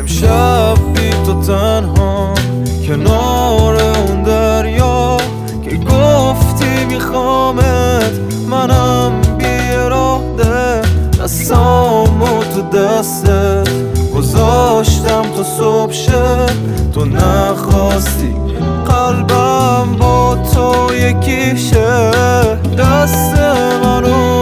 امشب بی تو تنها کنار اون دریا که گفتی میخوامت، منم بیراده دستامو تو دستت گذاشتم تا صبح شه. تو نخواستی قلبم با تو یکی شه، دست منو